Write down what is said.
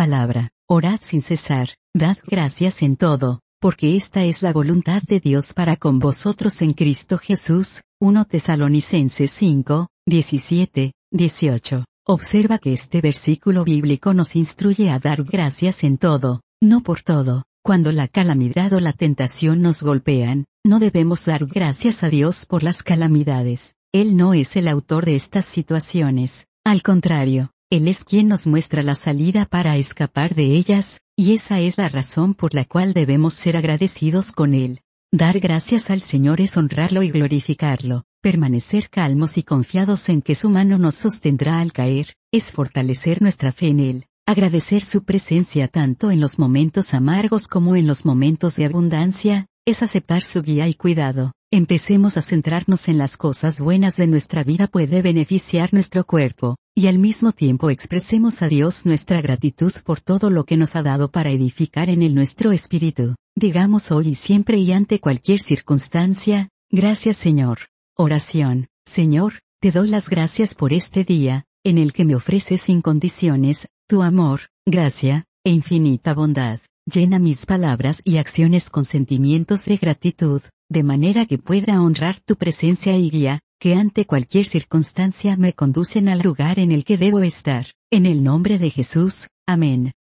palabra. Orad sin cesar, dad gracias en todo, porque esta es la voluntad de Dios para con vosotros en Cristo Jesús. 1 Tesalonicenses 5, 17, 18. Observa que este versículo bíblico nos instruye a dar gracias en todo, no por todo. Cuando la calamidad o la tentación nos golpean, no debemos dar gracias a Dios por las calamidades. Él no es el autor de estas situaciones. Al contrario, Él es quien nos muestra la salida para escapar de ellas, y esa es la razón por la cual debemos ser agradecidos con Él. Dar gracias al Señor es honrarlo y glorificarlo. Permanecer calmos y confiados en que su mano nos sostendrá al caer, es fortalecer nuestra fe en Él. Agradecer su presencia tanto en los momentos amargos como en los momentos de abundancia, es aceptar su guía y cuidado. Empecemos a centrarnos en las cosas buenas de nuestra vida puede beneficiar nuestro cuerpo, y al mismo tiempo expresemos a Dios nuestra gratitud por todo lo que nos ha dado para edificar en él nuestro espíritu. Digamos hoy y siempre y ante cualquier circunstancia, gracias Señor. Oración. Señor, te doy las gracias por este día, en el que me ofreces sin condiciones, tu amor, gracia, e infinita bondad. Llena mis palabras y acciones con sentimientos de gratitud, de manera que pueda honrar tu presencia y guía, que ante cualquier circunstancia me conducen al lugar en el que debo estar. En el nombre de Jesús, amén.